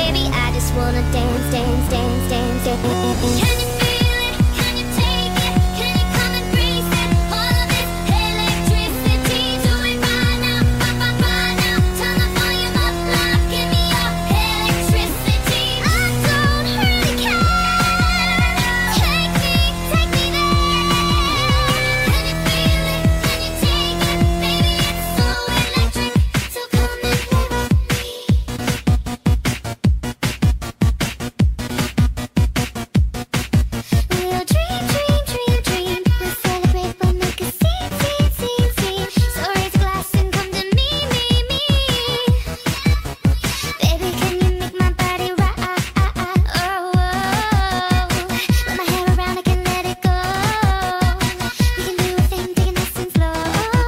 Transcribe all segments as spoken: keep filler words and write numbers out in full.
baby. I just wanna dance, dance, dance, dance, dance. Can you feel it? Can you take it? Can you come and breathe it? All of this electricity, do it right now, right, right, right now. Turn the volume up loud, give me your electricity. I don't really care. Take me, take me there. Can you feel it? Can you take it? Baby, it's so electric, so come and play with me. We'll dream, dream, dream, dream. We'll celebrate, we'll make a scene, scene, scene, scene. So raise a glass and come to me, me, me. Baby, can you make my body rock? Oh, oh. Put my hair around, I can let it go. We can do a thing, take it nice and slow.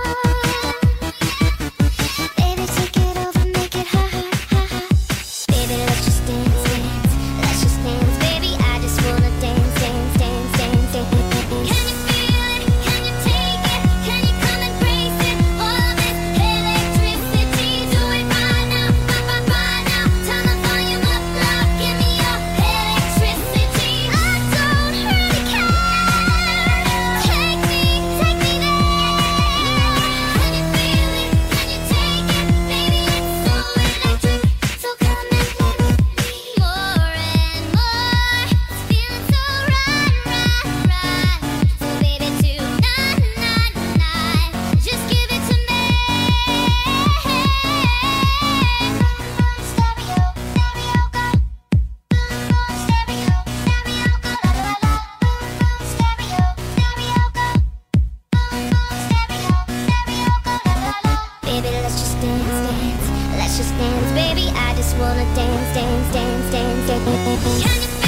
Baby, take it over, make it hot, hot, hot. Baby, let's just dance, dance. Let's just dance, baby. I just wanna dance, dance, dance, dance, dance. Can you feel it? Can you take it? Can you come and breathe it? All of this electricity, do it right now, right, right, right now. Turn the volume up loud, give me your electricity. I don't really care. Take me, take me there. Can you feel it? Can you take it? Baby, it's so electric, so come and play with me. More and more, it's feeling so right, right, right. So baby, tonight, night, night, just give it to me. Stereo, stereo, go. Stereo, stereo, go, la la la. Stereo, stereo, go. Stereo, stereo, go, la la la. Baby, let's just dance, dance. Let's just dance, baby. I just wanna dance, dance, dance, dance, dance. Can you